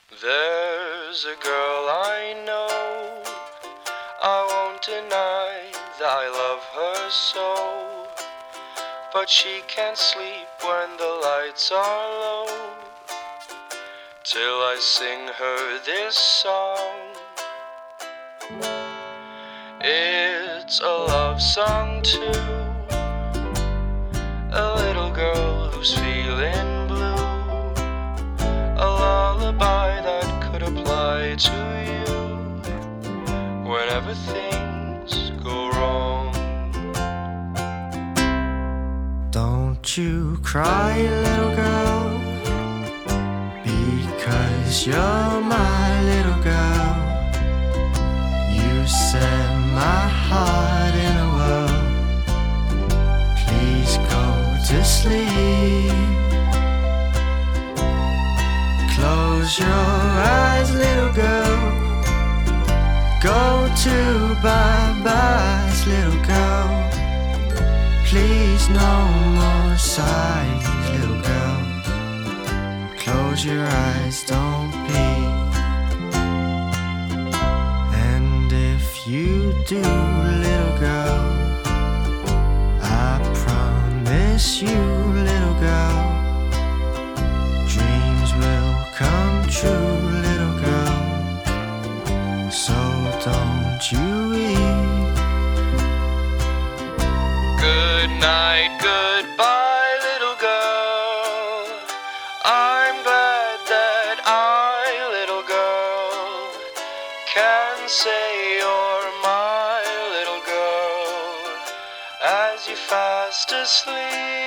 There's a girl I know, I won't deny that I love her so, but she can't sleep when the lights are low, till I sing her this song. It's a love song too, a little girl who's feeling blue, a lullaby that could apply to you whenever things go wrong. Don't you cry, little girl, because you're my little girl. You set my heart in a whirl. Please go to sleep. Close your eyes, little girl. Go to bye-byes, little girl. Please no more sighs, little girl. Close your eyes, don't peek. And if you do, little girl, I promise you, little girl, dreams will come true, little girl. So don't you weep. Good night, goodbye, little girl. I'm glad that I, little girl, can say you're my little girl as you fast asleep.